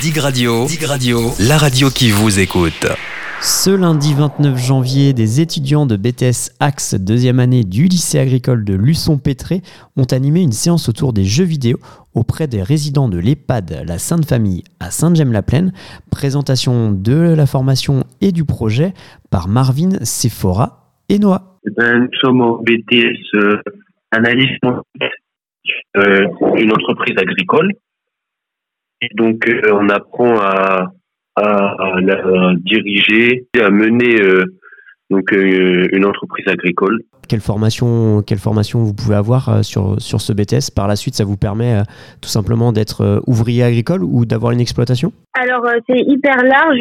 Dig Radio, la radio qui vous écoute. Ce lundi 29 janvier, des étudiants de BTS Axe, deuxième année du lycée agricole de Luçon-Pétré, ont animé une séance autour des jeux vidéo auprès des résidents de l'EHPAD La Sainte Famille à Sainte-Gemme-la-Plaine. Présentation de la formation et du projet par Marvin, Sephora et Noah. Nous sommes au BTS Analyse, une entreprise agricole. Et donc, on apprend à la diriger, à mener une entreprise agricole. Quelle formation vous pouvez avoir sur ce BTS? Par la suite, ça vous permet tout simplement d'être ouvrier agricole ou d'avoir une exploitation? Alors, c'est hyper large.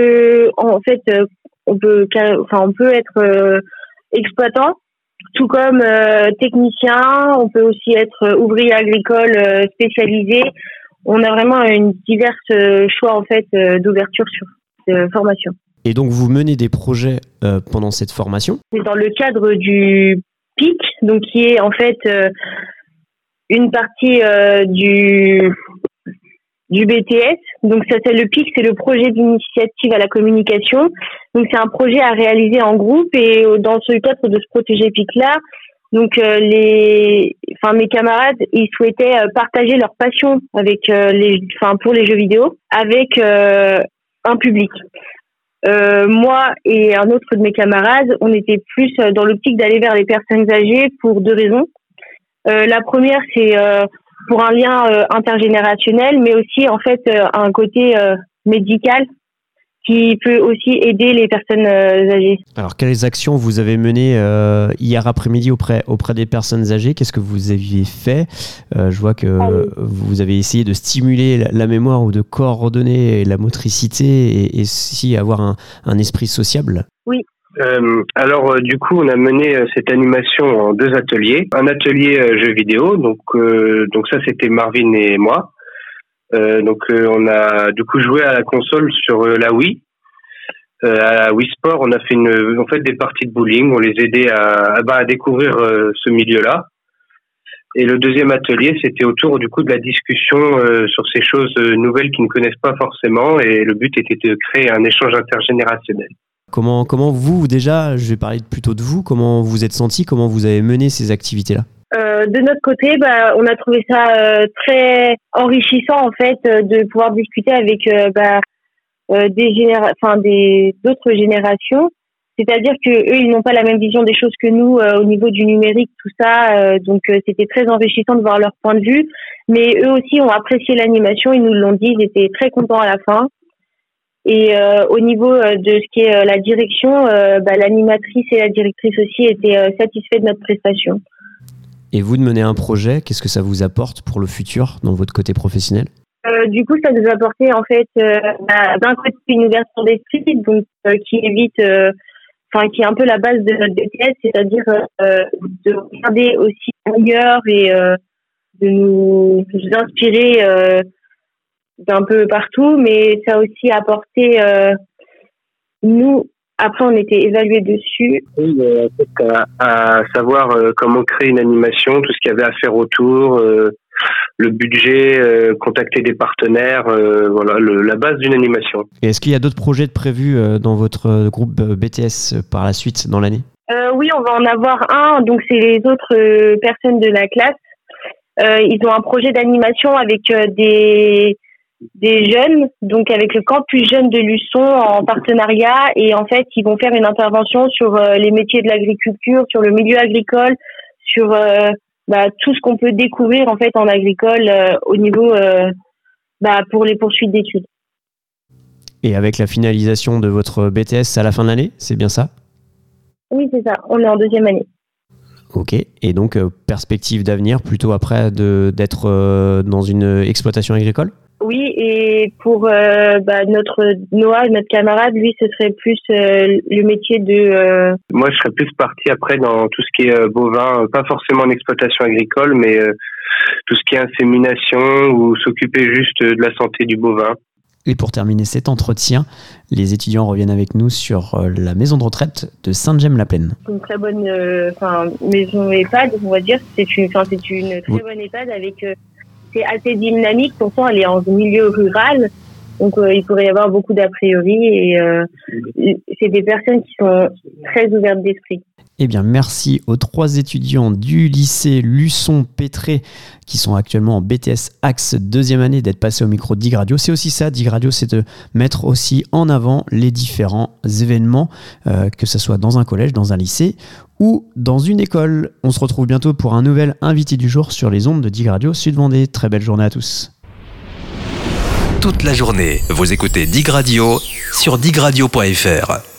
On peut être exploitant, tout comme technicien. On peut aussi être ouvrier agricole spécialisé. On a vraiment une diverse choix d'ouverture sur cette formation. Et donc vous menez des projets pendant cette formation? C'est dans le cadre du PIC, donc qui est en fait une partie du BTS. Donc ça, c'est le PIC, c'est le projet d'initiative à la communication. Donc c'est un projet à réaliser en groupe, et dans ce cadre de ce projet PIC-là, donc mes camarades, ils souhaitaient partager leur passion avec pour les jeux vidéo avec un public. Moi et un autre de mes camarades, on était plus dans l'optique d'aller vers les personnes âgées pour deux raisons. La première, c'est pour un lien intergénérationnel, mais aussi un côté médical qui peut aussi aider les personnes âgées. Alors, quelles actions vous avez menées hier après-midi auprès des personnes âgées? Qu'est-ce que vous aviez fait? Je vois que vous avez essayé de stimuler la mémoire ou de coordonner la motricité et aussi avoir un esprit sociable. Oui. Du coup, on a mené cette animation en deux ateliers. Un atelier jeux vidéo, donc ça c'était Marvin et moi. On a du coup joué à la console sur la Wii. À la Wii Sport, on a fait des parties de bowling. On les aidait à découvrir ce milieu-là. Et le deuxième atelier, c'était autour du coup de la discussion sur ces choses nouvelles qu'ils ne connaissent pas forcément. Et le but était de créer un échange intergénérationnel. Comment vous, déjà, je vais parler plutôt de vous, comment vous êtes senti, comment vous avez mené ces activités-là? De notre côté, on a trouvé ça très enrichissant de pouvoir discuter avec d'autres générations. C'est-à-dire que eux, ils n'ont pas la même vision des choses que nous au niveau du numérique, tout ça. Donc c'était très enrichissant de voir leur point de vue. Mais eux aussi ont apprécié l'animation, ils nous l'ont dit, ils étaient très contents à la fin. Et au niveau de ce qui est la direction, l'animatrice et la directrice aussi étaient satisfaits de notre prestation. Et vous, de mener un projet, qu'est-ce que ça vous apporte pour le futur dans votre côté professionnel? Du coup, ça nous a apporté d'un côté une ouverture d'esprit, donc qui évite, qui est un peu la base de notre BTS, c'est-à-dire de regarder aussi ailleurs et de nous inspirer d'un peu partout, mais ça a aussi apporté nous. Après, on était évalués dessus. Oui, à savoir comment créer une animation, tout ce qu'il y avait à faire autour, le budget, contacter des partenaires, la base d'une animation. Et est-ce qu'il y a d'autres projets prévus dans votre groupe BTS par la suite dans l'année? Oui, on va en avoir un. Donc, c'est les autres personnes de la classe. Ils ont un projet d'animation avec des jeunes, donc avec le campus jeune de Luçon en partenariat, et en fait ils vont faire une intervention sur les métiers de l'agriculture, sur le milieu agricole, sur tout ce qu'on peut découvrir en agricole au niveau pour les poursuites d'études. Et avec la finalisation de votre BTS à la fin de l'année, c'est bien ça? Oui, c'est ça, on est en deuxième année. Ok, et donc perspective d'avenir plutôt après d'être dans une exploitation agricole? Oui, et pour notre Noah, notre camarade, lui, ce serait plus le métier de... Moi, je serais plus parti après dans tout ce qui est bovin, pas forcément en exploitation agricole, mais tout ce qui est insémination ou s'occuper juste de la santé du bovin. Et pour terminer cet entretien, les étudiants reviennent avec nous sur la maison de retraite de Sainte-Gemme-la-Plaine. Une très bonne maison EHPAD, on va dire. C'est une très bonne EHPAD avec... c'est assez dynamique, pourtant elle est en milieu rural. Donc il pourrait y avoir beaucoup d'a priori et c'est des personnes qui sont très ouvertes d'esprit. Eh bien, merci aux 3 étudiants du lycée Luçon-Pétré qui sont actuellement en BTS Axe 2e année d'être passés au micro Dig Radio. C'est aussi ça, Dig Radio, c'est de mettre aussi en avant les différents événements, que ce soit dans un collège, dans un lycée ou dans une école. On se retrouve bientôt pour un nouvel invité du jour sur les ondes de Dig Radio Sud-Vendée. Très belle journée à tous. Toute la journée, vous écoutez Dig Radio sur digradio.fr.